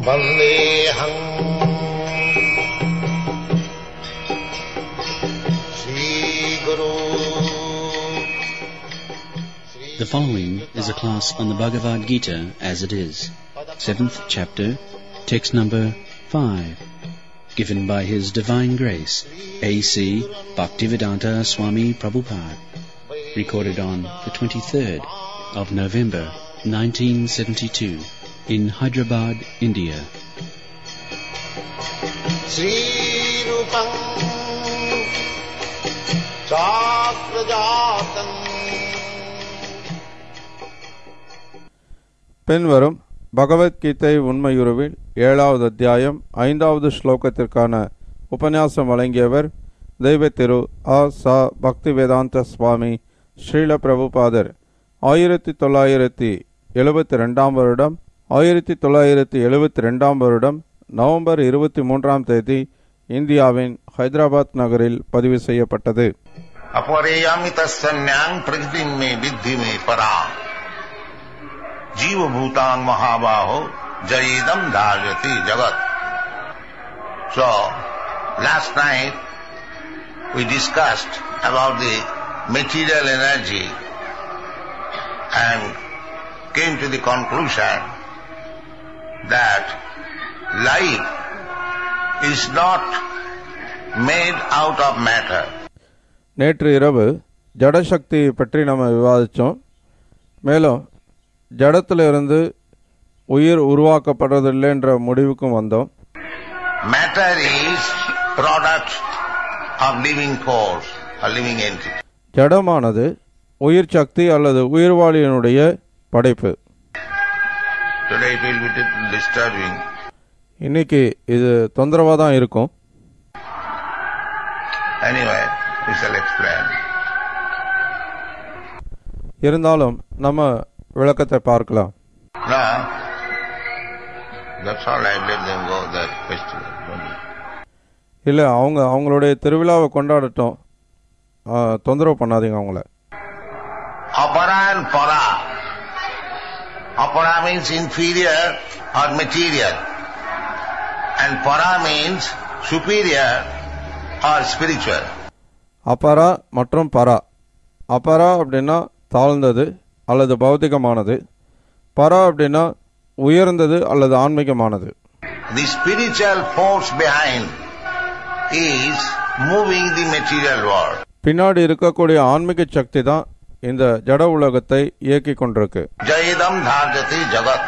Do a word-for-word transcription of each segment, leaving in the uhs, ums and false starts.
Vandeham Sri Guru. The following is a class on the Bhagavad Gita as it is, seventh chapter, text number five, given by His Divine Grace, A C Bhaktivedanta Swami Prabhupada, recorded on the twenty-third of November, nineteen seventy-two, in Hyderabad, India. Sri Rupam Chakrajatam. பின்வரும் பகவத்கீதை உண்மையுருவில் ஏழாவது அத்தியாயம் ஐந்தாவது ஸ்லோகத்திற்கான உபன்யாசம் வழங்கியவர் தெய்வ திரு ஆ சா பக்திவேதாந்த சுவாமி ஸ்ரீல பிரபுபாதர். ஆயிரத்தி தொள்ளாயிரத்தி எழுபத்தி ரெண்டாம் வருடம் ஆயிரத்தி தொள்ளாயிரத்தி எழுபத்தி ரெண்டாம் வருடம் நவம்பர் இருபத்தி மூன்றாம் தேதி இந்தியாவின் ஹைதராபாத் நகரில் பதிவு செய்யப்பட்டது. अपरेयामितस्सन्यां प्रकृतिं मे विद्धि मे परां जीवभूतां महाबाहो जयेदं धार्यति जगत. So last night we discussed about the material energy and came to the conclusion that life is not made out of matter. நேற்று இரவு ஜடசக்தி பற்றி நம்ம விவாதித்தோம். மேலும் ஜடத்திலிருந்து உயிர் உருவாக்கப்படுறதில்லை என்ற முடிவுக்கும் வந்தோம். Matter is product of living force, a living entity. ஜடமானது உயிர் சக்தி அல்லது உயிர்வாளியினுடைய படைப்பு. Today it will be disturbing. இன்னைக்கு இது தொந்தரவா தான் இருக்கும். Anyway, we shall explain. இருந்தாலும் நம்ம விளக்கத்தை பார்க்கலாம். No, that's all right. Let them go that festival. இல்லை, அவங்க அவங்களுடைய திருவிழாவை கொண்டாடட்டும், தொந்தரவு பண்ணாதீங்க அவங்கள. Apara and para. Apara means inferior or material, and para means superior or spiritual. அபரா மற்றும் பரா. அபரா அப்படின்னா தாழ்ந்தது அல்லது பௌதிகமானது, பரா அப்படின்னா உயர்ந்தது அல்லது ஆன்மீகமானது. The spiritual force behind is moving the material world. பின்னாடி இருக்கக்கூடிய ஆன்மீக சக்தி தான் இந்த ஜட உலகத்தை இயக்கி கொண்டிருக்கு. Jayedam dharjati jagat.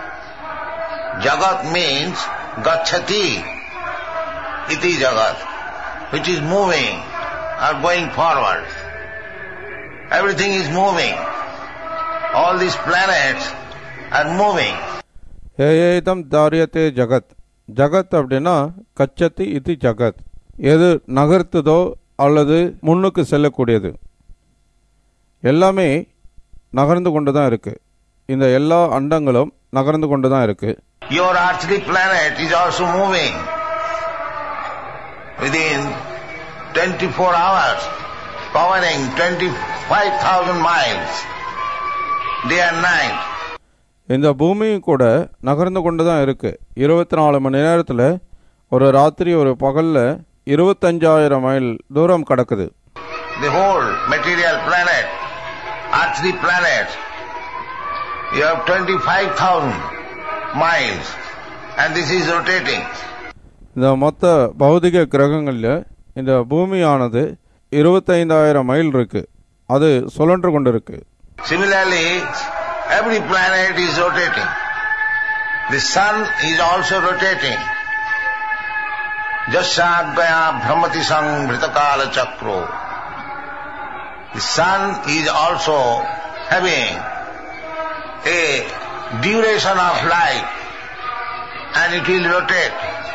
Jagat means gacchati iti jagat, which is moving or going forward. Everything is moving. All these planets are moving. ஏதம் தாரியத்தே ஜகத். ஜகத் அப்படின்னா கச்சத்தி இது ஜகத், எது நகர்த்துதோ அல்லது முன்னுக்கு செல்லக்கூடியது. எல்லாமே நகர்ந்து கொண்டு தான் இருக்கு. இந்த எல்லா அண்டங்களும் நகர்ந்து கொண்டு தான் இருக்கு. Your earthly planet is also moving. Within twenty-four hours, covering twenty-five thousand miles, day and night. இந்த பூமியும் கூட நகர்ந்து கொண்டு தான் இருக்கு. இருபத்தி நாலு மணி நேரத்தில் ஒரு ராத்திரி ஒரு பகல்ல இருபத்தஞ்சாயிரம் மைல் தூரம் கடக்குது. The whole material planet, earthly planet, you have twenty-five thousand miles, and this is rotating. இந்த மொத்த பௌதிக கிரகங்களில் இந்த பூமியானது இருபத்தைந்தாயிரம் மைல் இருக்கு, அது சுழன்று கொண்டு இருக்கு. Similarly, every planet is rotating. The sun is also rotating. Jasyagaya brahmati sanghritakala chakro. The sun is also having a duration of life, and it will rotate.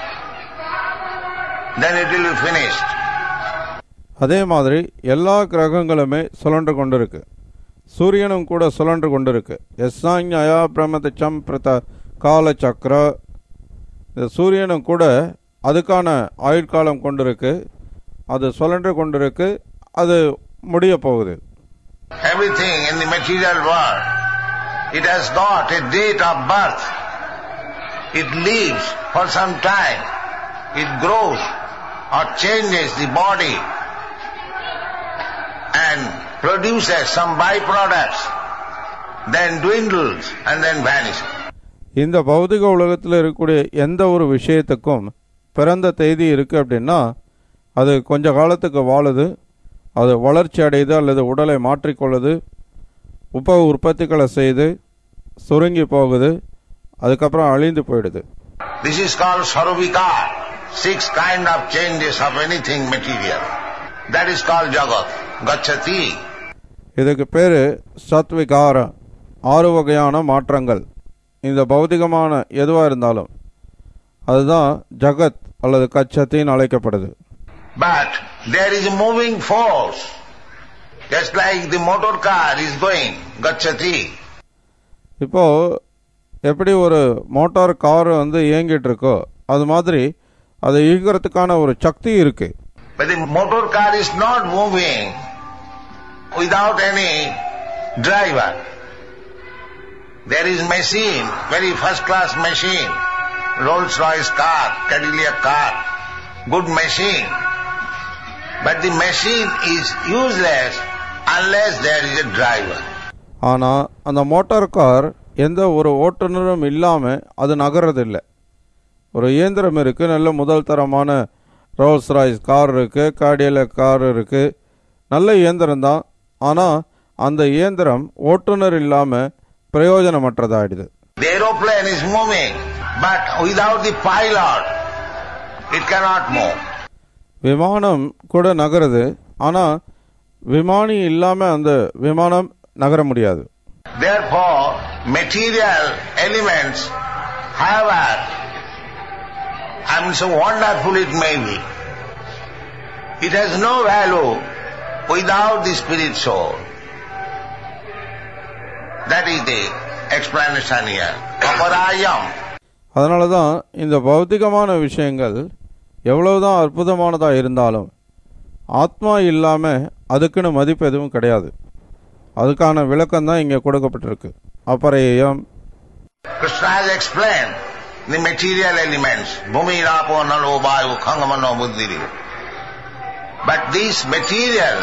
Then it will be finished. அதே மாதிரி எல்லா கிரகங்களுமே சுழன்று கொண்டிருக்கு. சூரியனும் கூட சுழன்று கொண்டிருக்கு. எஸ்ஸாஞயா பிரமதச்சம் பிரத கால சக்கர. இந்த சூரியனும் கூட அதுக்கான ஆயுட்காலம் கொண்டிருக்கு, அது சுழன்று கொண்டிருக்கு, அது முடிய போகுது. Everything in the material world, it has got a date of birth it lives for some time, it grows or changes the body and produces some byproducts, then dwindles and then vanishes. இந்த பௌதிக உலகத்தில் இருக்கக்கூடிய எந்த ஒரு விஷயத்துக்கும் பிறந்த தேதி இருக்குது அப்படின்னா அது கொஞ்ச காலத்துக்கு வாழுது, அது வளர்ச்சி அடையுது அல்லது உடலை மாற்றிக்கொள்ளுது, உப உற்பத்திகளை செய்து சுருங்கி போகுது, அதுக்கப்புறம் அழிந்து போயிடுது. This is called sarubikar, six kind of changes of anything material. That is called jagat, gacchati. இதுக்கு பேரு சத்விகார, ஆறு வகையான மாற்றங்கள். இந்த பௌதிகமான எதுவாக இருந்தாலும் அதுதான் ஜகத் அல்லது கச்சத்தின்னு அழைக்கப்படுது. But there is a moving force, just like the motor car is going, gacchati. இப்போ எப்படி ஒரு மோட்டார் கார் வந்து இயங்கிட்டு இருக்கோ அது மாதிரி அதை இயங்குறதுக்கான ஒரு சக்தி இருக்கு. But the motor car is not moving without any driver. There is machine, very first class machine, Rolls-Royce car, Cadillac car, good machine. But the machine is useless unless there is a driver. ஆனா அந்த motor car எந்த ஒரு ஓட்டுநரும் இல்லாமல் அது நகர்றதில்லை. ஒரு இயந்திரம் இருக்குது, நல்ல முதல் தரமான ரோல்ஸ் ராய்ஸ் கார் இருக்குது, காடியலக் கார் இருக்குது, நல்ல இயந்திரம் தான். ஆனால் அந்த இயந்திரம் ஓட்டுநர் இல்லாமல் பிரயோஜனமற்றதாயிடுது. The aeroplane is moving, but without the pilot, it cannot move. விமானம் கூட நகருது, ஆனால் விமானி இல்லாமல் அந்த விமானம் நகர முடியாது. Therefore, material elements, however, I mean, so wonderful it may be, it has no value without the spirit soul. That is the explanation here. Aparayam. அதனால தான் இந்த பௌத்திகமான விஷயங்கள் எவ்வளவுதான் அற்புதமானதாக இருந்தாலும் ஆத்மா இல்லாமல் அதுக்குன்னு மதிப்பு எதுவும் கிடையாது. அதுக்கான விளக்கம் தான் இங்கே கொடுக்கப்பட்டிருக்கு. அபரேயம். Krishna has explained the material elements, bhumi, rapo, nalo, vayu, khangamano, buddhiri. But these material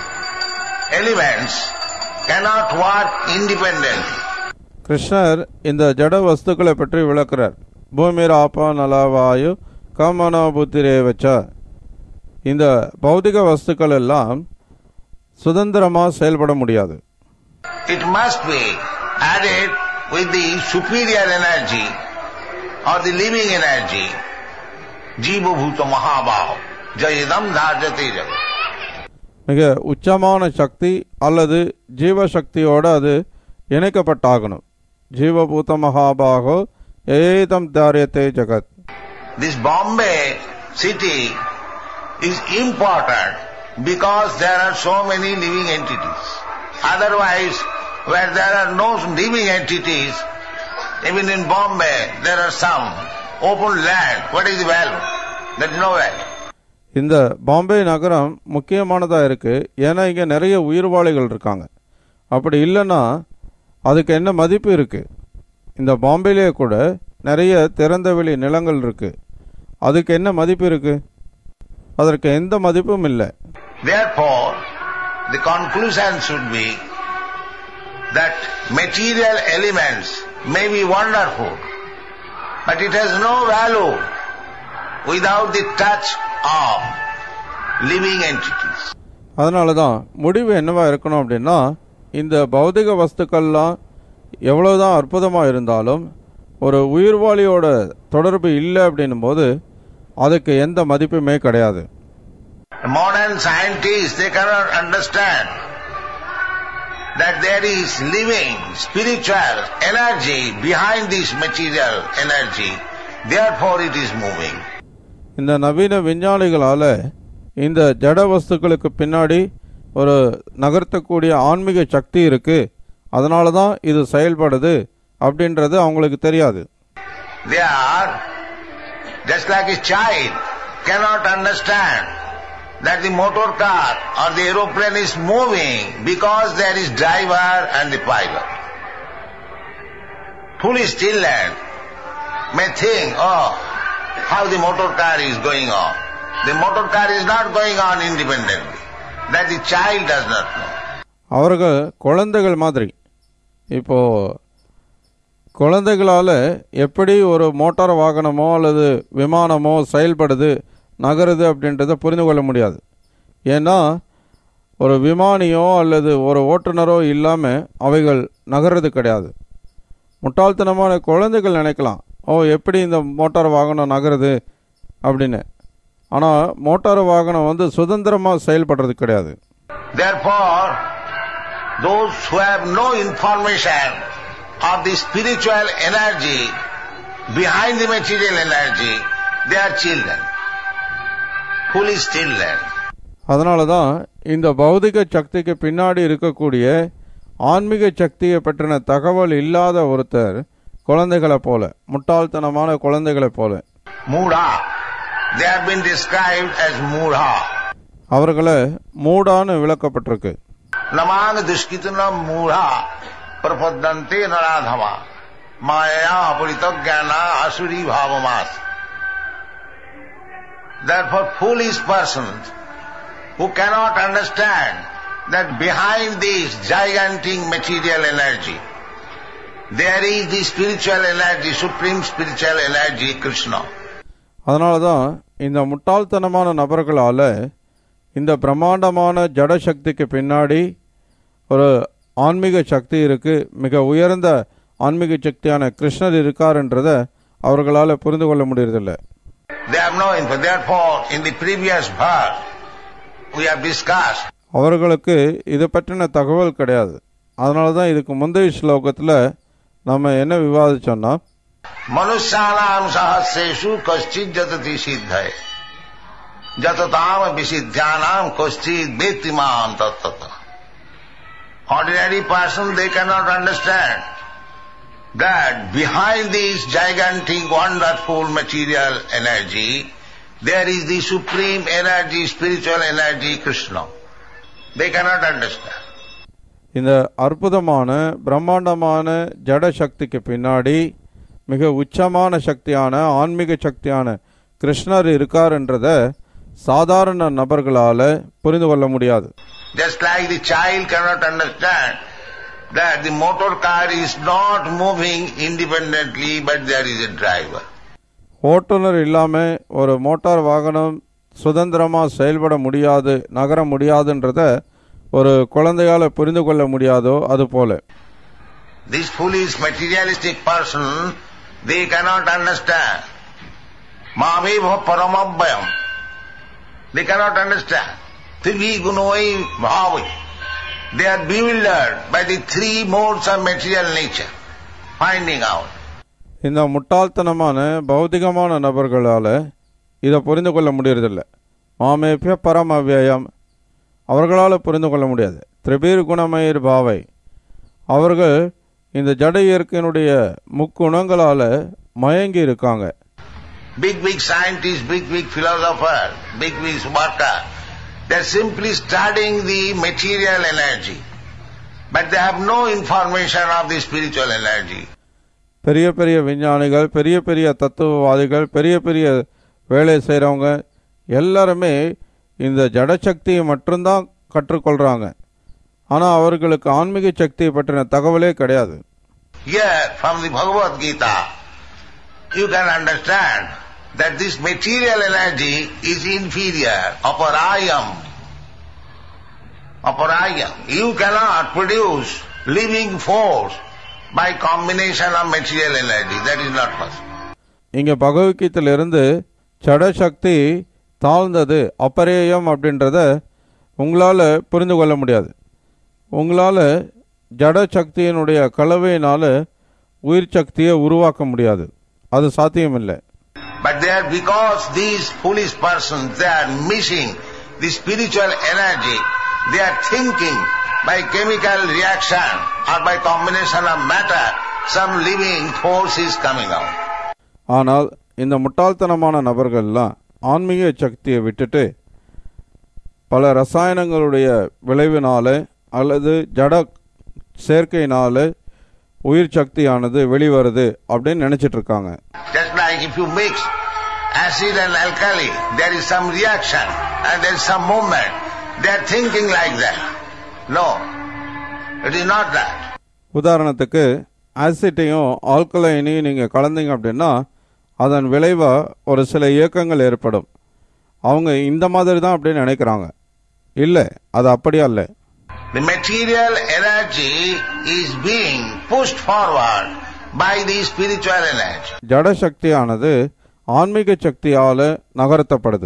elements cannot work independently. கிருஷ்ணர் இந்த ஜட வஸ்துக்களை பற்றி விளக்குறார். பூமி, ராப்பா, நலவாயு, கமனோ, புத்திரே வச்சா. இந்த பௌதிக வஸ்துக்கள் எல்லாம் சுதந்திரமாக செயல்பட முடியாது. It must be added with the superior energy or the living energy, jiva bhuta mahabhav, jayadam dharjate jagat. மிக உச்சமான சக்தி அல்லது ஜீவசக்தியோடு அது இணைக்கப்பட்டாகணும். ஜீவபூத மகாபாகோ ஏதம் தாரியத்தே ஜகத். This Bombay city is important because there are so many living entities. Otherwise, where there are no living entities, even in Bombay, there are some open land. What is the value? There is no value. இந்த பாம்பே நகரம் முக்கியமானதாக இருக்குது. ஏன்னா இங்கே நிறைய உயிர்வாளிகள் இருக்காங்க. அப்படி இல்லைன்னா அதுக்கு என்ன மதிப்பு இருக்குது? இந்த பாம்பேலேயே கூட நிறைய திறந்தவெளி நிலங்கள் இருக்குது. அதுக்கு என்ன மதிப்பு இருக்குது? அதற்கு எந்த மதிப்பும் இல்லை. Therefore, the conclusion should be that material elements may be wonderful, but it has no value without the touch of living entities. அதனால தான் முடிவு என்னவா இருக்கணும் அப்படின்னா, இந்த பௌதிக வஸ்துக்கள்லாம் எவ்வளவுதான் அற்புதமாக இருந்தாலும் ஒரு உயிர்வாளியோட தொடர்பு இல்லை அப்படின்னும் போது அதுக்கு எந்த மதிப்புமே கிடையாது. Modern scientists, they cannot understand that there is living spiritual energy behind this material energy, therefore it is moving. இந்த நவீன விஞ்ஞானிகளால் இந்த ஜட வஸ்துக்களுக்கு பின்னாடி ஒரு நகர்த்தக்கூடிய ஆன்மீக சக்தி இருக்கு, அதனால தான் இது செயல்படுது அப்படின்றது அவங்களுக்கு தெரியாது. They are just like a child cannot understand that the motor car or the aeroplane is moving because there is driver and the pilot. Foolish children, may think, oh, how the motor car is going on. The motor car is not going on independently. That the child does not know. அவர்கள் குழந்தைகள் மாதிரி. இப்போ குழந்தைகளால் எப்படி ஒரு motor வாகனமோ அல்லது விமானமோ செயல்படுது நகருது அப்படின்றத புரிந்து கொள்ள முடியாது. ஏன்னா ஒரு விமானியோ அல்லது ஒரு ஓட்டுநரோ இல்லாமல் அவைகள் நகர்றது கிடையாது. முட்டாள்தனமான குழந்தைகள் நினைக்கலாம், ஓ எப்படி இந்த மோட்டார் வாகனம் நகருது அப்படின்னு. ஆனால் மோட்டார் வாகனம் வந்து சுதந்திரமாக செயல்படுறது கிடையாது. Therefore, those who have no information of the spiritual energy behind the material energy, they are children, foolish children. அதனால தான் இந்த பௌதிக சக்திக்கு பின்னாடி இருக்கக்கூடிய ஆன்மீக சக்தியை பற்றின தகவல் இல்லாத ஒருத்தர் குழந்தைகளை போல, முட்டாள்தனமான குழந்தைகளை போல. மூடா, they have been described as மூடா. அவர்களை மூடான்னு விளக்கப்பட்டிருக்கு. நமாங்க துஷ்கிதுன மூடா பிரபத்தந்தே நராதமா மாயா அபரிதஜ்ஞானா அசுரி பாவமாஸ். Therefore, foolish persons who cannot understand that behind this gigantic material energy there is the spiritual energy, supreme spiritual energy, Krishna. அதனால தான் இந்த முட்டாள்தனமான நபர்களால் இந்த பிரம்மாண்டமான ஜட சக்திக்கு பின்னாடி ஒரு ஆன்மீக சக்தி இருக்கு, மிக உயர்ந்த ஆன்மீக சக்தியான கிருஷ்ணர் இருக்காருன்றதை அவர்களால் புரிந்து கொள்ள முடியறதில்லை. They have no info. Therefore, in the previous verse we have discussed. அவர்களுக்கு இது பற்றின தகவல் கிடையாது. அதனால தான் இதுக்கு முந்தைய ஸ்லோகத்தில் நம்ம என்ன விவாதிச்சோம்னா, மனுஷ்யானாம் சஹஸ்ரேஷு கஷ்டித் ஜததி சித்தய ஜததாம் விசித்யானாம் கஷ்டித் வேத்திமாம் தத்தத. Ordinary person, they cannot understand that behind this gigantic wonderful material energy there is the supreme energy, spiritual energy, Krishna. They cannot understand. இந்த அற்புதமான பிரம்மாண்டமான ஜட சக்திக்கு பின்னாடி மிக உச்சமான சக்தியான ஆன்மீக சக்தியான கிருஷ்ணர் இருக்காருன்றத சாதாரண நபர்களால புரிந்து கொள்ள முடியாது. Just like the child cannot understand that the motor car is not moving independently, but there is a driver. ஓட்டுநர் இல்லாம ஒரு மோட்டார் வாகனம் சுதந்திரமா செயல்பட முடியாது, நகர முடியாதுன்றத ஒரு குழந்தையால புரிந்து கொள்ள முடியாதோ அது போல. This foolish materialistic person, they cannot understand. Mameva paramabhyam. They cannot understand. Trivi gunoi bhavi. They are bewildered by the three modes of material nature, finding out. இந்த முட்டாள்தனமான பௌதிகமான நபர்களால இதை புரிந்து கொள்ள முடியறதில்லை. மாமேபிய பரம் அவ்வியம், அவர்களால் புரிந்து கொள்ள முடியாது. திரிபீர் குணமயிர் பாவை, அவர்கள் இந்த ஜட இயற்கையினுடைய முக்குணங்களால் மயங்கி இருக்காங்க. Big big scientists, big big philosophers, big big workers, they are simply studying the material energy, but they have no information of the spiritual energy. பெரிய பெரிய விஞ்ஞானிகள், பெரிய பெரிய தத்துவவாதிகள், பெரிய பெரிய வேலை செய்கிறவங்க எல்லாருமே இந்த ஜடசக்தியை மட்டும்தான் கற்றுக்கொள்கிறாங்க. ஆனால் அவர்களுக்கு ஆன்மீக சக்தியை பற்றின தகவலே கிடையாது. Here from the Bhagavad Gita you can understand that this material energy is inferior, aparayam. Aparayam. You cannot produce living force by combination of material energy. That is not possible. இங்கே பகவத்கீதையிலிருந்து ஜடசக்தி தாழ்ந்தது, அபரேயம் அப்படின்றத உங்களால் புரிந்து கொள்ள முடியாது. உங்களால் ஜடசக்தியினுடைய கலவையினால் உயிர் சக்தியை உருவாக்க முடியாது, அது சாத்தியமில்லை. But they are, because these foolish persons, they are missing the spiritual energy, they are thinking by chemical reaction or by combination of matter some living force is coming out. ஆனால் இந்த முட்டாள்தனமான நபர்கள்லாம் ஆன்மீக சக்தியை விட்டுட்டு பல ரசாயனங்களுடைய விளைவினால அல்லது ஜட சேர்க்கையினால உயிர் சக்தியானது வெளிவருது அப்படின்னு நினைச்சிட்டு இருக்காங்க. Just like if you mix acid and alkali, there is some reaction and there is some movement. They are thinking like that. No, it is not that. உதாரணத்துக்கு ஆசிட்டையும் ஆல்கலைனையும் நீங்க கலந்தீங்க அப்படின்னா அதன் விளைவா ஒரு சில இயக்கங்கள் ஏற்படும். அவங்க இந்த மாதிரி தான் அப்படின்னு நினைக்கிறாங்க. இல்லை, அது அப்படியே அல்ல. The material energy is being pushed forward by the spiritual energy. ஜட சக்தியானது ஆன்மீக சக்தியால நகர்த்தப்படுது.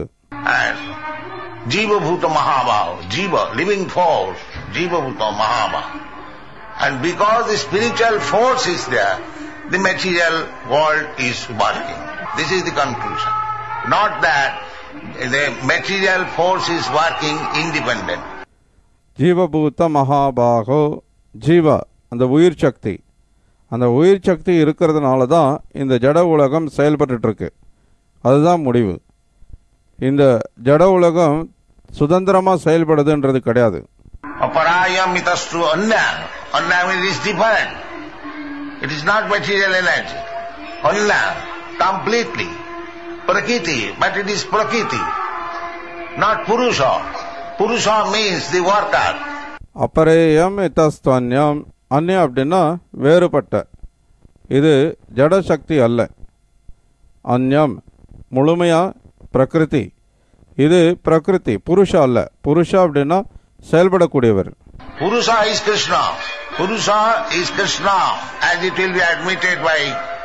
Jiva Bhuta Mahabhav, Jiva, living force, Jiva Bhuta Mahabhav. And because the spiritual force is there, the material world is working. This is the conclusion. Not that the material force is working independent. ஜீவபூத மகாபாகோ, Jeeva அந்த உயிர் சக்தி, அந்த உயிர் சக்தி இருக்கிறதுனால தான் இந்த ஜட உலகம் செயல்பட்டு இருக்கு. அதுதான் முடிவு. இந்த ஜட உலகம் சுதந்திரமா செயல்படுதுன்றது கிடையாது. Aparayamitastu annam, annam is different. It is not material energy. Annam, completely. Prakriti, but it is Prakriti, not Purusha. Purusha means the worker. அப்பரேயம் இத்தஸ்துவன்யம், அந்நியம் அப்படின்னா வேறுபட்ட. இது ஜட சக்தி அல்ல. அந்நியம் முழுமையா பிரகிருதி. இது பிரகிருதி, புருஷா அல்ல. புருஷா அப்படின்னா செயல்படக்கூடியவர். Purusha is Krishna. Purusha is Krishna, as it will be admitted by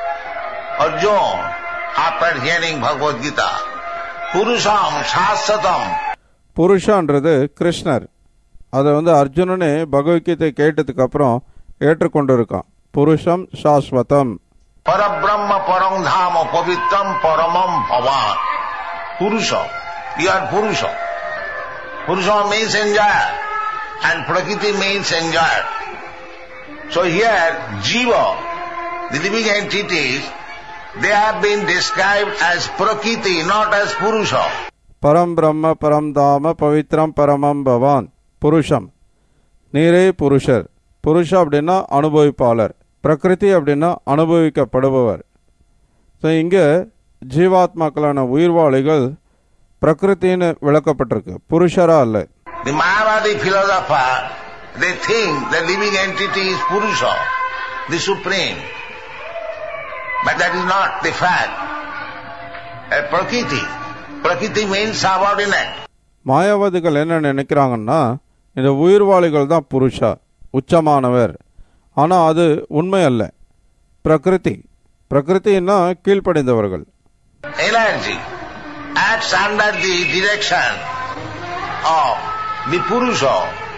Arjuna after hearing Bhagavad Gita. Purusham Shasatam. புருஷான்றது கிருஷ்ணர். அதை வந்து அர்ஜுனனே பகவத்கீதை கேட்டதுக்கு அப்புறம் ஏற்றுக்கொண்டு இருக்கான். புருஷம் சாஸ்வதம். Parabrahma Parangdham Pavitram Paramam Bhavan. Purusha. You are Purusha. Purusha means enjoyer and Prakriti means enjoyer. So here Jiva, the living entities, they have been described as Prakriti, not as Purusha. பரம் பிரம்ம பரம் தாம பவித்ரம் பரமம் பவான். புருஷம், நீரே புருஷர். புருஷா அப்படின்னா அனுபவிப்பாளர், பிரகிருதி அப்படின்னா அனுபவிக்கப்படுபவர். ஸோ இங்கே ஜீவாத்மாக்களான உயிர்வாளிகள் பிரகிருத்தின்னு விளக்கப்பட்டிருக்கு, புருஷரா அல்ல. The Mayavadi philosopher, they think the living entity is Purusha, the supreme. But that is not the fact. A Prakriti. Prakriti means subordinate. மாயாவாதிகள் என்ன நினைக்கிறாங்கன்னா இந்த உயிர்வாளிகள் தான் புருஷா, உச்சமானவர். ஆனால் அது உண்மை அல்ல. பிரகிருதி, பிரகிருத்தின்னா கீழ்ப்படைந்தவர்கள். Energy acts under the direction of the Purusha.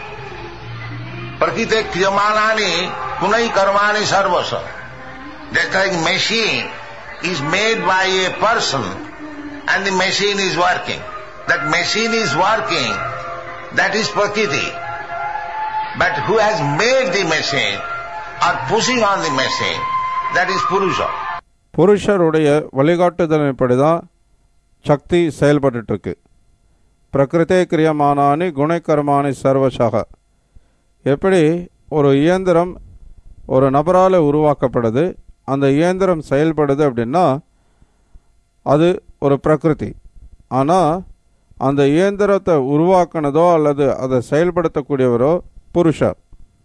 Prakriti kriyamanani kunai karmani sarvasa. Just like machine is made by a person and the machine is working. That machine is working, that is Prakriti. But who has made the machine or pushing on the machine, that is Purusha. புருஷருடைய வழிகாட்டுதலின்படி தான் சக்தி செயல்பட்டு இருக்கு. பிரகிருத்தே கிரியமானானி குணைக்கர்மானி சர்வசக. எப்படி ஒரு இயந்திரம் ஒரு நபரால் உருவாக்கப்படுது, அந்த இயந்திரம் செயல்படுது அப்படின்னா அது ஒரு பிரகிருதி. ஆனால் அந்த இயந்திரத்தை உருவாக்கினதோ அல்லது அதை செயல்படுத்தக்கூடியவரோ புருஷர்.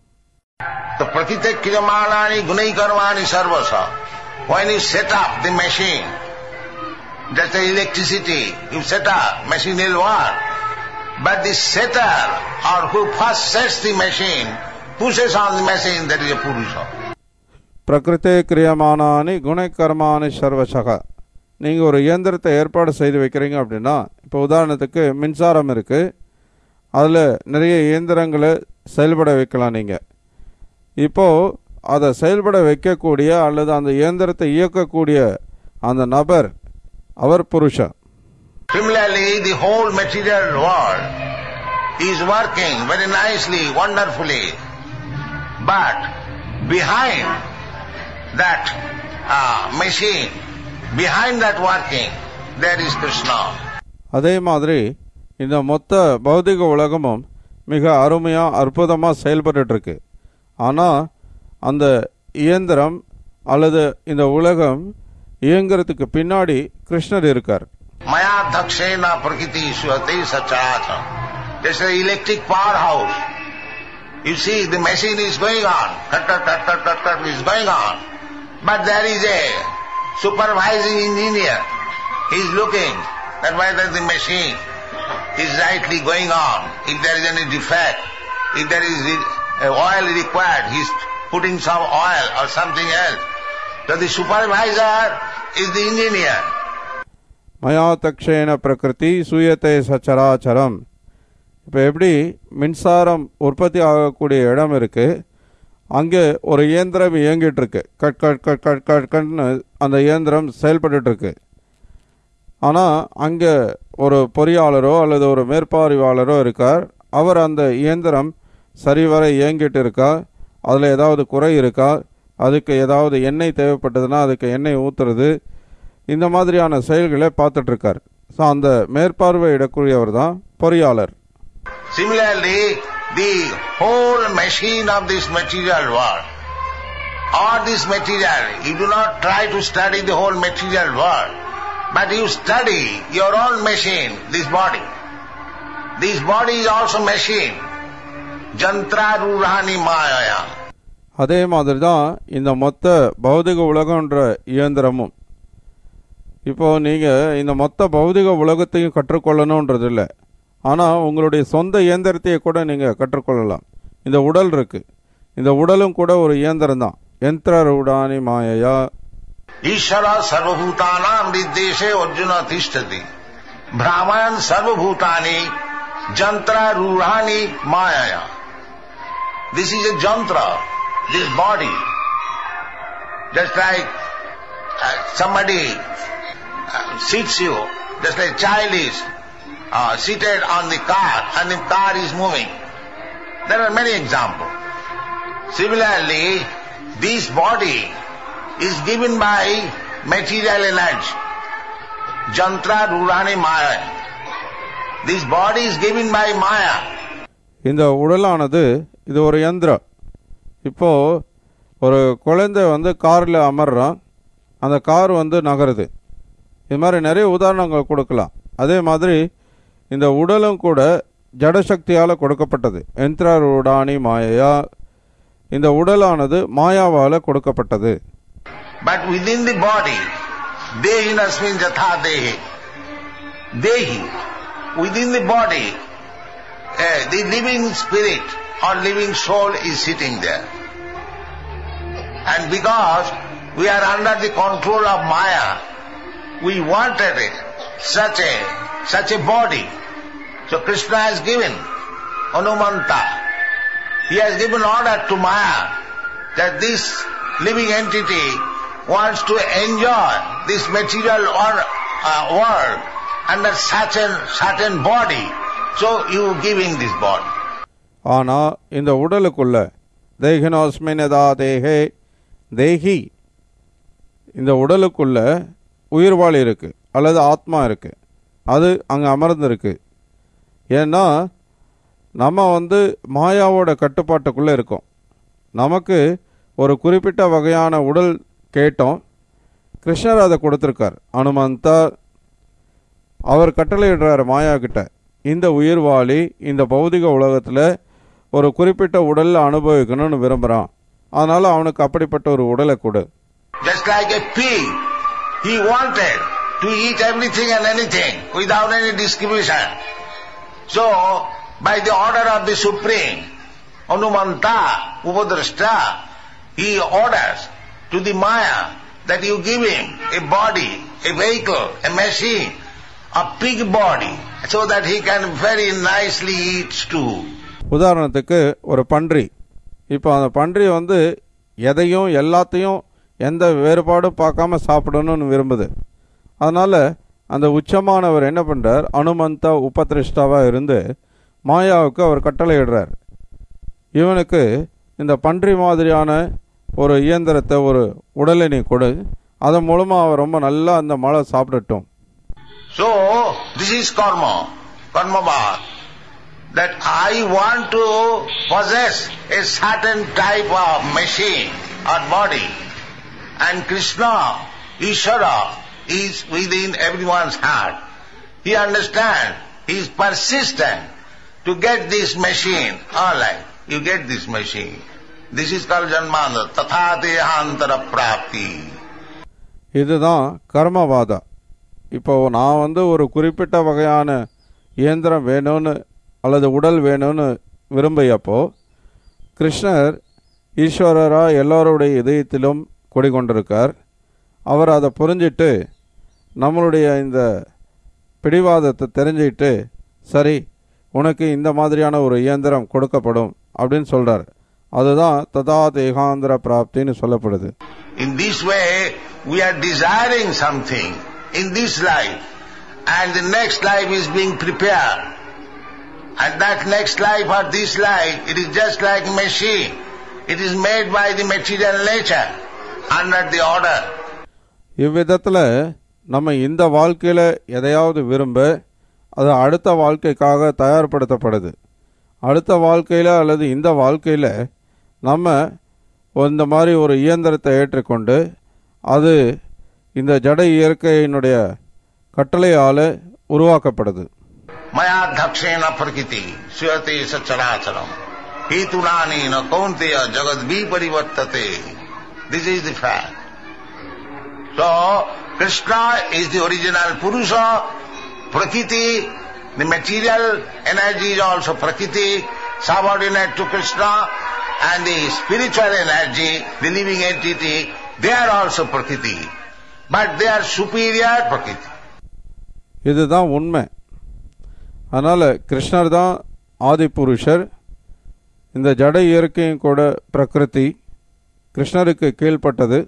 When you set up the machine, that's the electricity, you set up, machine will work. But the setter or who first sets the machine, pushes on the machine, that is a Purusha. பிரகிருத்தே கிரியமானானி குணைக்கர்மானி சர்வசக. நீங்கள் ஒரு இயந்திரத்தை ஏற்பாடு செய்து வைக்கிறீங்க அப்படின்னா, இப்போ உதாரணத்துக்கு மின்சாரம் இருக்குது, அதில் நிறைய இயந்திரங்களை செயல்பட வைக்கலாம். நீங்கள் இப்போது அதை செயல்பட வைக்கக்கூடிய அல்லது அந்த இயந்திரத்தை இயக்கக்கூடிய அந்த நபர், அவர் புருஷா. Similarly, the whole material world is working very nicely, wonderfully, but behind that uh, machine, behind that working, there is Krishna. அதே மாதிரி இந்த மொத்த பௌதிக உலகமும் மிக அருமையாக அற்புதமாக செயல்பட்டு இருக்கு. ஆனால் அந்த இயந்திரம் அல்லது இந்த உலகம் இயங்குறதுக்கு பின்னாடி கிருஷ்ணர் இருக்கார். Maya dakshena prakriti suhate sacharatham. There's an electric powerhouse. You see, the machine is going on. Cut, cut, cut, cut, cut, cut is going on. But there is a supervising engineer. He is looking that whether the machine is rightly going on. If there is any defect, if there is oil required, he is putting some oil or something else. So the supervisor is the engineer. மயா தக்ஷேன பிரகிருதி சூயத்தை சச்சராச்சரம். இப்போ எப்படி மின்சாரம் உற்பத்தி ஆகக்கூடிய இடம் இருக்கு, அங்கே ஒரு இயந்திரம் இயங்கிட்டு இருக்கு. Cut cut cut cut cut கட்னு அந்த இயந்திரம் செயல்பட்டு இருக்கு. ஆனால் அங்கே ஒரு பொறியாளரோ அல்லது ஒரு மேற்பார்வையாளரோ இருக்கார். அவர் அந்த இயந்திரம் சரிவர இயங்கிட்டு இருக்கா, அதில் ஏதாவது குறை இருக்கா, அதுக்கு ஏதாவது எண்ணெய் தேவைப்பட்டதுன்னா அதுக்கு எண்ணெய் ஊற்றுறது, இந்த மாதிரியான செயல்களை பார்த்துட்டு இருக்கார். ஸோ அந்த மேற்பார்வையிடக்கூடியவர் தான் பொறியாளர். Similarly, the whole machine of this material world, or this material, you do not try to study the whole material world, but you study your own machine, this body. This body is also machine. Jantra rurani maya. அதே மாதிரி தான் இந்த மொத்த பௌதிக உலகன்ற இயந்திரமும். இப்போ நீங்கள் இந்த மொத்த பௌதிக உலகத்தையும் கற்றுக்கொள்ளணுன்றது இல்லை, ஆனால் உங்களுடைய சொந்த இயந்திரத்தையே கூட நீங்கள் கற்றுக்கொள்ளலாம். இந்த உடல் இருக்கு, இந்த உடலும் கூட ஒரு இயந்திரம் தான். யந்திர ரூடானி மாயையா. ஈஸ்வர சர்வபூதானாம் வித்யேஷே அர்ஜுன திஷ்டதி பிராமணன் சர்வபூதானி ஜந்திர ரூடானி மாயையா. This is a jantra, this body. Just like uh, somebody uh, seats you, just like child is uh, seated on the car and the car is moving. There are many examples. Similarly, this body is given by material energy. Jantra rurani maya. This body is given by maya. இந்த உடலானது இது ஒரு யந்திரம். இப்போ ஒரு குழந்தை வந்து காரில் அமர்றான், அந்த கார் வந்து நகருது. இது மாதிரி நிறைய உதாரணங்கள் கொடுக்கலாம். அதே மாதிரி இந்த உடலும் கூட ஜடசக்தியால் கொடுக்கப்பட்டது. யந்திர ரூடானி மாயையா. இந்த உடலானது மாயாவால் கொடுக்கப்பட்டது. But within the body, dehi nasmin jatha dehi. Dehi, within the body, uh, the living spirit or living soul is sitting there. And because we are under the control of Maya, we wanted it, such a such a body. So Krishna has given Hanumanta. He has given order to Maya that this living entity wants to enjoy this material or, uh, world under certain certain body. So you giving this body. ஆனால் இந்த உடலுக்குள்ள தேகினோஸ்மினதா தேகே தேகி, இந்த உடலுக்குள்ள உயிர்வாழ் இருக்கு அல்லது ஆத்மா இருக்கு, அது அங்கே அமர்ந்திருக்கு. ஏன்னா நம்ம வந்து மாயாவோட கட்டுப்பாட்டுக்குள்ளே இருக்கோம். நமக்கு ஒரு குறிப்பிட்ட வகையான உடல் கேட்டோம், கிருஷ்ணர் அதை கொடுத்துருக்கார். அனுமந்தா அவர் கட்டளையிடுறார் மாயா கிட்ட, இந்த உயிர்வாளி இந்த பௌதிக உலகத்தில் ஒரு குறிப்பிட்ட உடலில் அனுபவிக்கணும்னு விரும்புகிறான், அதனால அவனுக்கு அப்படிப்பட்ட ஒரு உடலை கொடு. Just like a pig, he wanted to eat everything and anything without any discrimination. So, by the order of the Supreme, Hanumanta, Upadrashta, he orders to the Maya that you give him a body, a vehicle, a machine, a pig body, so that he can very nicely eat stew. உதாரணத்துக்கு ஒரு பன்றி. இப்போ அந்த பன்றி வந்து எதையும் எல்லாத்தையும் எந்த வேறுபாடும் பார்க்காம சாப்பிடணும்னு விரும்புது. அதனால் அந்த உச்சமானவர் என்ன பண்ணுறார், அனுமந்த உபதிருஷ்டாவாக இருந்து மாயாவுக்கு அவர் கட்டளையிடுறார், இவனுக்கு இந்த பன்றி மாதிரியான ஒரு இயந்திரத்தை ஒரு உடலை நீ கொடு, அதன் மூலமாக அவர் ரொம்ப நல்லா அந்த மழை சாப்பிடட்டும். So, this is karma, karma bhav. That I want to possess a certain type of machine or body. And Krishna, Ishvara, is within everyone's heart. He understands, he is persistent to get this machine. All right, you get this machine. This is called Janmana, Tatha Dehantara Prapti. இதுதான் கர்மவாதா. இப்போ நான் வந்து ஒரு குறிப்பிட்ட வகையான இயந்திரம் வேணும்னு அல்லது உடல் வேணும்னு விரும்பியப்போ கிருஷ்ணர் ஈஸ்வரரா எல்லோருடைய இதயத்திலும் குடிகொண்டிருக்கார். அவர் அதை புரிஞ்சிட்டு நம்மளுடைய இந்த பிடிவாதத்தை தெரிஞ்சுக்கிட்டு சரி உனக்கு இந்த மாதிரியான ஒரு இயந்திரம் கொடுக்கப்படும் அப்படின்னு சொல்றார். அதுதான் ததா தேகாந்திர பிராப்தின்னு சொல்லப்படுது. In this way we are desiring something in this life and the next life is being prepared. And that next life or this life, it is just like a machine. It is made by the material nature under the order. இவ்விதத்தில் நம்ம இந்த வாழ்க்கையில் எதையாவது விரும்ப அது அடுத்த வாழ்க்கைக்காக தயார்படுத்தப்படுது. அடுத்த வாழ்க்கையில் அல்லது இந்த வாழ்க்கையில் நம்ம இந்த மாதிரி ஒரு இயந்திரத்தை ஏற்றுக்கொண்டு அது இந்த ஜட இயற்கையினுடைய கட்டளையால் உருவாக்கப்படுது. மயாத்யக்ஷேன பிரகிருதி ஸ்வயதே சச்சராச்சரம் ஹேதுனானேன கௌந்தேய ஜகத் விபரிவர்த்ததே. This is the fact. So Krishna is the original Purusha. Prakriti, the material energy is also Prakriti, subordinate to Krishna, and the spiritual energy, the living entity, they are also Prakriti, but they are superior Prakriti. இதுதான் உண்மை. அதனால் கிருஷ்ணர் தான் ஆதி புருஷர். இந்த ஜட இயற்கையும் கூட பிரகிருதி கிருஷ்ணருக்கு கீழ்ப்பட்டது.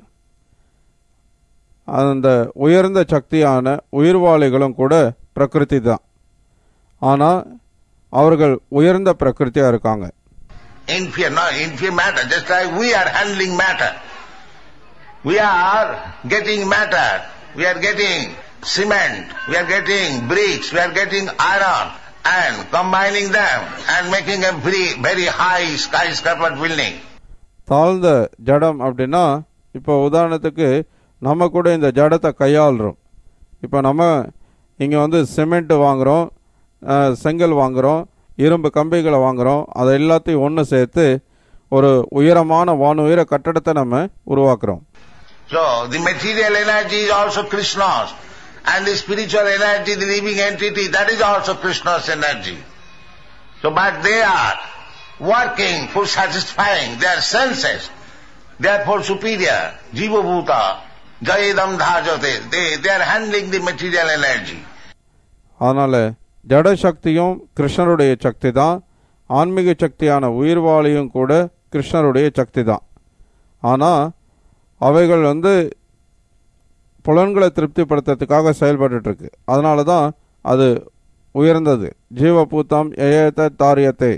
அந்த உயர்ந்த சக்தியான உயிர்வாளிகளும் கூட பிரகிருதி தான். ஆனால் அவர்கள் உயர்ந்த பிரகிருத்தியாக இருக்காங்க. Inferior, no, inferior matter, just like we are handling matter. We are getting matter, we are getting cement, we are getting bricks, we are getting iron and combining them and making a very, very high skyscraper building. தாழ்ந்த ஜடம் அப்படின்னா இப்போ உதாரணத்துக்கு நம்ம கூட இந்த ஜடத்தை கையாளுறோம். இப்போ நம்ம இங்கே வந்து சிமெண்ட் வாங்குகிறோம், செங்கல் வாங்குகிறோம், இரும்பு கம்பிகளை வாங்குகிறோம். அதை எல்லாத்தையும் ஒன்று சேர்த்து ஒரு உயரமான வானுயர கட்டடத்தை நம்ம உருவாக்குறோம். So the material energy is also Krishna's, and the spiritual energy, the living entity, that is also Krishna's energy. So but they are working for satisfying their senses, therefore superior. Jiva bhuta jayedam dhajate, they they are handling the material energy. அதனால ஜட சக்தியும் கிருஷ்ணருடைய சக்தி தான், ஆன்மீக சக்தியான உயிர்வாளியும் கூட கிருஷ்ணருடைய சக்தி தான். ஆனால் அவைகள் வந்து புலன்களை திருப்திப்படுத்துறதுக்காக செயல்பட்டுருக்கு. அதனால தான் அது உயர்ந்தது. ஜீவபூத்தம் ஏயத்த தாரியத்தை,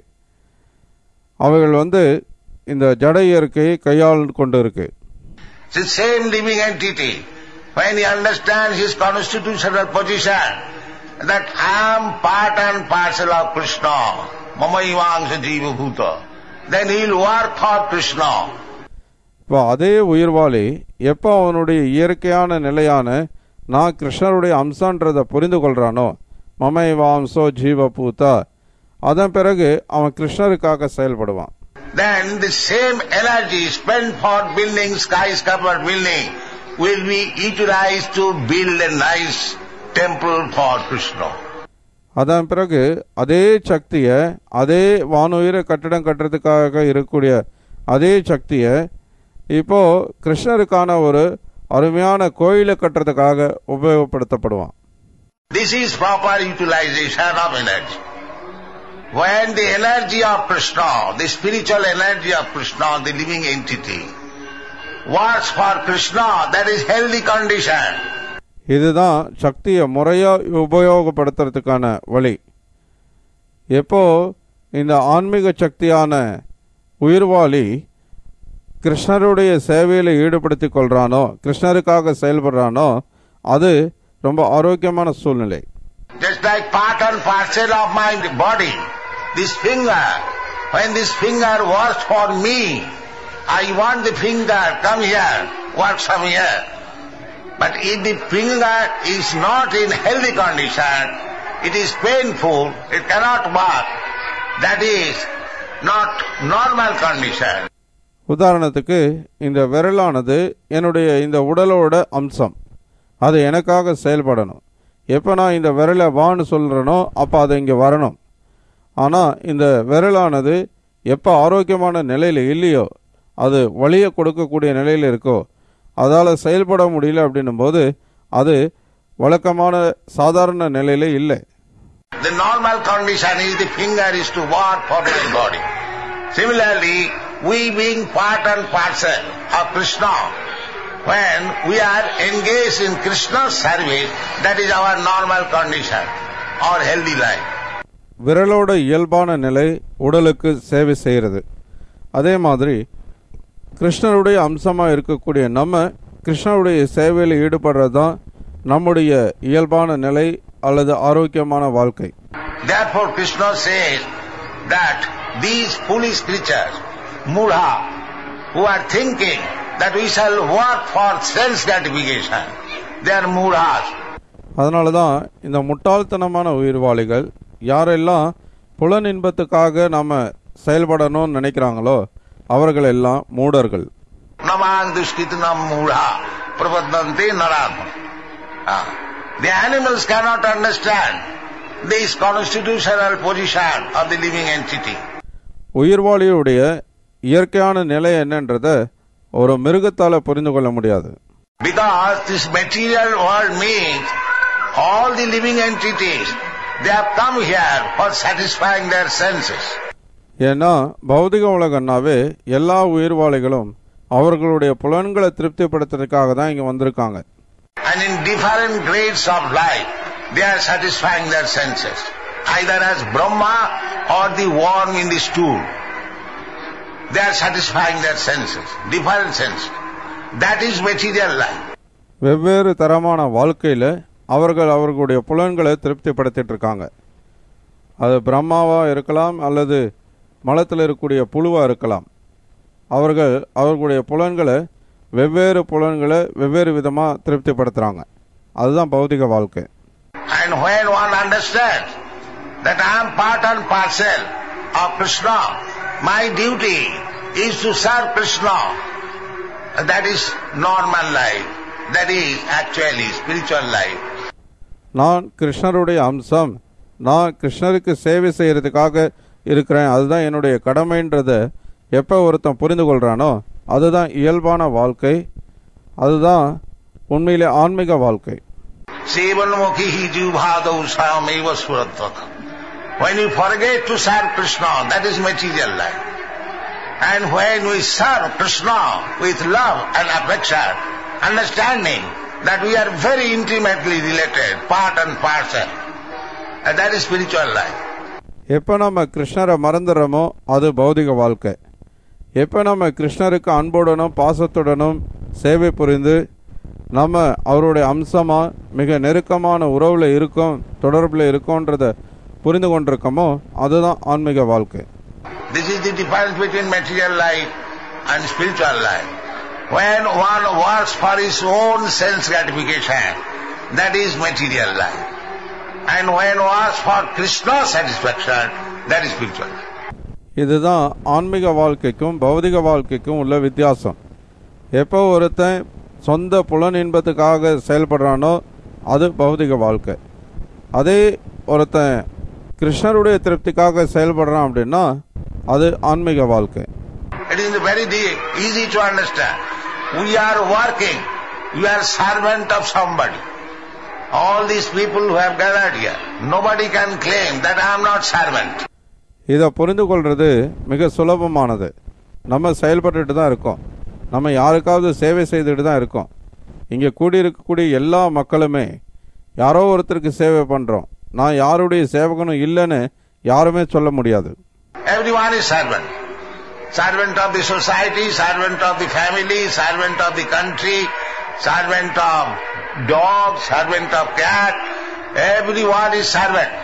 அவைகள் வந்து இந்த ஜட இயற்கையை கையாண்டு கொண்டு இருக்கு. The same living entity, when he understands his constitutional position, that I am part and parcel of Krishna, Mamayivangsa Jiva Bhuta, then he will work for Krishna. இப்போ அதே உயிர்வாளி எப்போ அவனுடைய இயற்கையான நிலையான நான் கிருஷ்ணருடைய அம்சன்றதை புரிந்து கொள்றானோ, மமைவாம்சோ ஜீவ பூத்தா, அதன் பிறகு அவன் கிருஷ்ணருக்காக செயல்படுவான். Then the same energy spent for building skyscraper building will be utilized to build a nice temple for Krishna. அதன் பிறகு அதே சக்தியை அதே வானுயிர கட்டிடம் கட்டுறதுக்காக இருக்கக்கூடிய அதே சக்தியை இப்போ கிருஷ்ணருக்கான ஒரு அருமையான கோயிலை கட்டுறதுக்காக உபயோகப்படுத்தப்படுவான். This is proper utilization of energy. When the energy of Krishna, the spiritual energy of Krishna, the living entity, works for Krishna, that is healthy condition. இதுதான் சக்தியை முறையா உபயோகப்படுத்துறதுக்கான வழி. எப்போ இந்த ஆன்மீக சக்தியான உயிர்வாளி கிருஷ்ணருடைய சேவையில் ஈடுபடுத்திக் கொள்றானோ, கிருஷ்ணருக்காக செயல்படுறானோ, அது ரொம்ப ஆரோக்கியமான சூழ்நிலை. Just like part and parcel of my body, this finger, when this finger works for me, I want the finger, come here, work from here. But if the finger is not in healthy condition, it is painful, it cannot work. That is not normal condition. உதாரணத்துக்கு இந்த விரலானது என்னுடைய இந்த உடலோட அம்சம், அது எனக்காக செயல்படணும். எப்போ நான் இந்த விரலை வான்னு சொல்கிறேனோ அப்போ அது இங்கே வரணும். ஆனால் இந்த விரலானது எப்போ ஆரோக்கியமான நிலையில் இல்லையோ, அது வலியை கொடுக்கக்கூடிய நிலையில் இருக்கோ, அதால் செயல்பட முடியல அப்படின்னும் போது அது வழக்கமான சாதாரண நிலையில இல்லை. The normal condition is the finger is to work for my body. Similarly, we being part and parcel of Krishna, when we are engaged in Krishna's service, that is our normal condition, our healthy life. விரலோட இயல்பான நிலை உடலுக்கு சேவை செய்கிறது. அதே மாதிரி கிருஷ்ணருடைய அம்சமாக இருக்கக்கூடிய நம்ம கிருஷ்ணருடைய சேவையில் ஈடுபடுறது தான் நம்முடைய இயல்பான நிலை அல்லது ஆரோக்கியமான வாழ்க்கை. Therefore Krishna says that these foolish creatures, Mudha, who are thinking that we shall work for sense gratification, they are Mudhas. அதனால தான் இந்த முட்டாள்தனமான உயிர்வாளிகள் யாரெல்லாம் புலன் இன்பத்துக்காக நாம செயல்படணும்னு நினைக்கிறாங்களோ அவர்கள் எல்லாம் மூடர்கள். Namang dushkitanam mudha prapadanti naradha. The animals cannot understand this constitutional position of the living entity. உயிர்வாளியுடைய இயற்கையான நிலை என்னன்றத ஒரு மிருகத்தால புரிந்து கொள்ள முடியாது. Because this material world means all the living entities, they have come here for satisfying their senses. ஏன்னா பௌதிக உலகன்னாவே எல்லா உயிர்வாளிகளும் அவர்களுடைய புலன்களை திருப்திப்படுத்துறதுக்காக தான் இங்க வந்திருக்காங்க. And in different grades of life, they are satisfying their senses, either as Brahma or the worm in the stool. They are satisfying their senses, different senses. That is material life. வெவ்வேறு தரமான வாழ்க்கையில அவர்கள் அவர்களுடைய புலன்களை திருப்திப்படுத்திட்டு இருக்காங்க. அது பிரம்மாவா இருக்கலாம் அல்லது மலத்தில் இருக்கக்கூடிய புழுவா இருக்கலாம். அவர்கள் அவர்களுடைய புலன்களை வெவ்வேறு புலன்களை வெவ்வேறு விதமா திருப்திப்படுத்துறாங்க. அதுதான் பௌதிக வாழ்க்கை. And when one understands that I am part and parcel of Krishna, my duty is to serve Krishna. That is normal life. That is actually spiritual life. நான் கிருஷ்ணருடைய அம்சம், நான் கிருஷ்ணருக்கு சேவை செய்யறதுக்காக இருக்கிறேன், அதுதான் என்னுடைய கடமைன்றத எப்போ ஒருத்தன் புரிந்து கொள்றானோ அதுதான் இயல்பான வாழ்க்கை, அதுதான் உண்மையிலே ஆன்மீக வாழ்க்கை. When you forget to serve Krishna, that is material life. And when we serve Krishna with love and affection, understanding that we are very intimately related, part and parcel, and that is spiritual life. எப்போ நம்ம கிருஷ்ணரை மறந்துடுறோமோ அது பௌதிக வாழ்க்கை. எப்போ நம்ம கிருஷ்ணருக்கு அன்புடனும் பாசத்துடனும் சேவை புரிந்து நம்ம அவருடைய அம்சமாக மிக நெருக்கமான உறவில் இருக்கோம், தொடர்பில் இருக்கோன்றதை புரிந்து கொண்டிருக்கோமோ அதுதான் ஆன்மீக வாழ்க்கை. This is the difference between material life and spiritual life. When one works for his own sense gratification, that is material life. And when works for Krishna's satisfaction, that is spiritual life. இதுதான் ஆன்மீக வாழ்க்கைக்கும் பௌதிக வாழ்க்கைக்கும் உள்ள வித்தியாசம். எப்போ ஒருத்தன் சொந்த புலன் இன்பத்துக்காக செயல்படுறானோ அது பௌதிக வாழ்க்கை. அதே ஒருத்தன் கிருஷ்ணருடைய திருப்திக்காக செயல்படுறான் அப்படின்னா அது ஆன்மீக வாழ்க்கை. It is very easy to understand. We are working, we are servant of somebody. All these people who have gathered here, nobody can claim that I am not servant. இதை புரிந்து கொள்வது மிக சுலபமானது. நம்ம செயல்பட்டுட்டு தான் இருக்கோம், நம்ம யாருக்காவது சேவை செய்துட்டு தான் இருக்கோம். இங்கே கூடியிருக்கக்கூடிய எல்லா மக்களுமே யாரோ ஒருத்தருக்கு சேவை பண்ணுறோம். நான் யாருடைய சேவகனும் இல்லைன்னு யாருமே சொல்ல முடியாது. Everyone is servant. Servant of the society, servant of the family, servant of the country, servant of dog, servant of cat. Everyone is servant.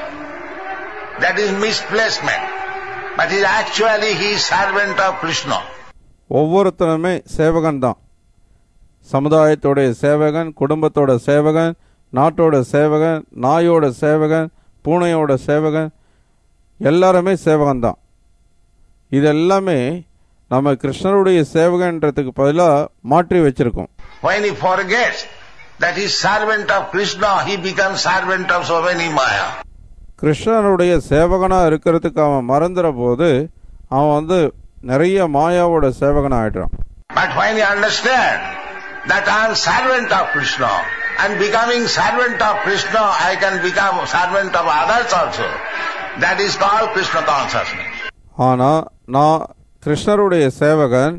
That is misplacement. But is actually he is servant of Krishna. ஒவ்வொருத்தருமே சேவகன் தான். சமுதாயத்தோடைய சேவகன், குடும்பத்தோட சேவகன், நாட்டோட சேவகன், நாயோட சேவகன், பூனையோட சேவகன், எல்லாருமே சேவகன் தான். இதெல்லாமே நம்ம கிருஷ்ணருடைய சேவகன்றதுக்கு பதிலாக மாற்றி வச்சிருக்கோம். When he forgets that he is servant of Krishna, he becomes servant of so many Maya. கிருஷ்ணனுடைய சேவகனா இருக்கிறதுக்கு அவன் மறந்துற போது அவன் வந்து நிறைய மாயாவோட சேவகனா ஆயிடுறான். But when he understands that I am servant of Krishna, and becoming servant of Krishna, I can become servant of others also. That is called Krishna consciousness. ஆனா நான் கிருஷ்ணருடைய சேவகன்,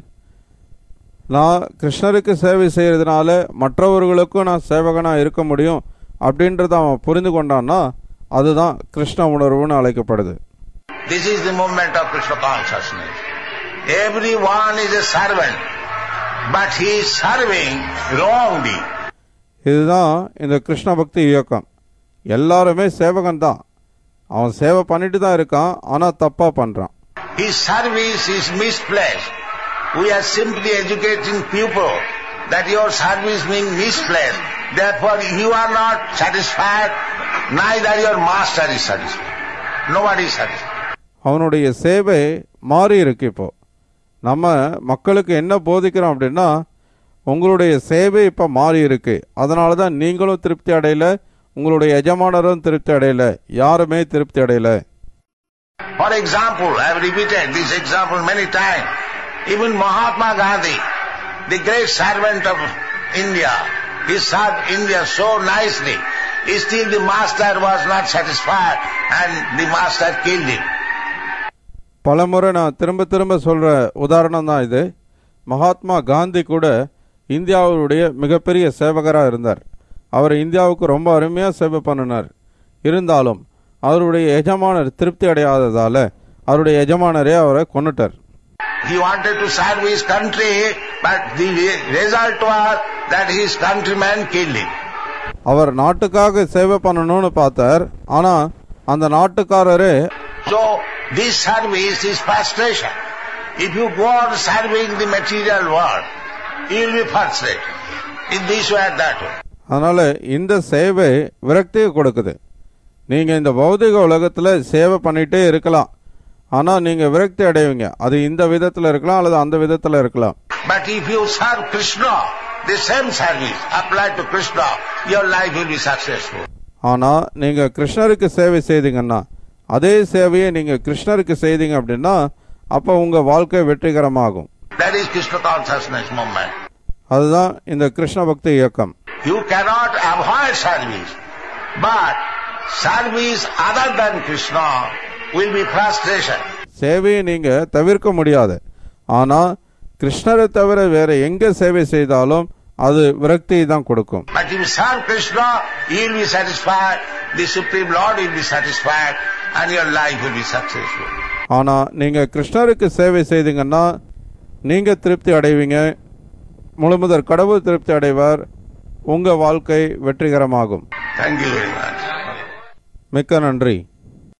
நான் கிருஷ்ணருக்கு சேவை செய்யறதுனால மற்றவர்களுக்கும் நான் சேவகனா இருக்க முடியும் அப்படின்றத அவன் புரிந்து கொண்டான்னா அதுதான் கிருஷ்ண உணர்வுன்னு அழைக்கப்படுது. This is the movement of Krishna consciousness. Everyone is a servant, but he is serving wrongly. இதுதான் இந்த கிருஷ்ண பக்தி இயக்கம். எல்லாருமே சேவகன் தான், அவன் சேவை பண்ணிட்டு தான் இருக்கான், ஆனா தப்பா பண்றான். His service is misplaced. We are simply educating people that your service being misplaced. Therefore you are not satisfied, neither your master is satisfied. Nobody is satisfied. அவனுடைய சேவை மாறி இருக்கு. இப்போ நம்ம மக்களுக்கு என்ன போதிக்கிறோம் அப்படின்னா, உங்களுடைய சேவை இப்ப மாறி இருக்கு, அதனால தான் நீங்களும் திருப்தி அடையல, உங்களுடைய எஜமானரும் திருப்தி அடையல, யாருமே திருப்தி அடையல. For example, I have repeated this example many times. Even Mahatma Gandhi, the great servant of India, he served India so nicely. Still the master was not satisfied and the master killed him. பலமுறை நான் திரும்ப திரும்ப சொல்ற உதாரணம் தான் இது. மகாத்மா காந்தி கூட இந்தியாவுடைய மிகப்பெரிய சேவகராக இருந்தார். அவர் இந்தியாவுக்கு ரொம்ப அருமையாக சேவை பண்ணினார். இருந்தாலும் அவருடைய எஜமானர் திருப்தி அடையாததால அவருடைய எஜமானரே அவரை கொன்னுட்டார். He wanted to serve his country, but the result was that his countrymen killed him. அவர் நாட்டுக்காக சேவை பண்ணணும்னு பார்த்தார், ஆனா அந்த நாட்டுக்காரரே. So this service is frustration. If you go on serving the material world, you will be frustrated in this way or that way. அதனால இந்த சேவை விரக்தியை கொடுக்குது. நீங்க இந்த பௌதிக உலகத்துல சேவை பண்ணிட்டே இருக்கலாம், ஆனா நீங்க விரக்தி அடைவீங்க. அது இந்த விதத்துல இருக்கலாம் அல்லது அந்த விதத்துல இருக்கலாம். But if you serve Krishna, the same service applied to Krishna, your life will be successful. ஆனா நீங்க கிருஷ்ணருக்கு சேவை செய்தீங்கன்னா, அதே சேவையை நீங்க கிருஷ்ணருக்கு செய்தீங்க அப்படின்னா அப்ப உங்க வாழ்க்கை வெற்றிகரமாகும். That is Krishna consciousness movement. அதுதான் இந்த கிருஷ்ண பக்தி இயக்கம். You cannot avoid service, but service other than Krishna will be frustration. சேவையை நீங்க தவிர்க்க முடியாது, ஆனா கிருஷ்ணரை தவிர வேற எங்க சேவை செய்தாலும் அது விரக்தியை தான் கொடுக்கும். But if you serve Krishna, you will be satisfied, the Supreme Lord will be satisfied, and your life will be successful. ஆனா நீங்க கிருஷ்ணருக்கு சேவை செய்தீங்கன்னா நீங்க திருப்தி அடைவீங்க, முழுமுதற் கடவுள் திருப்தி அடைவார், உங்க வாழ்க்கை வெற்றிகரமாகும். Thank you very much. மிக்க நன்றி.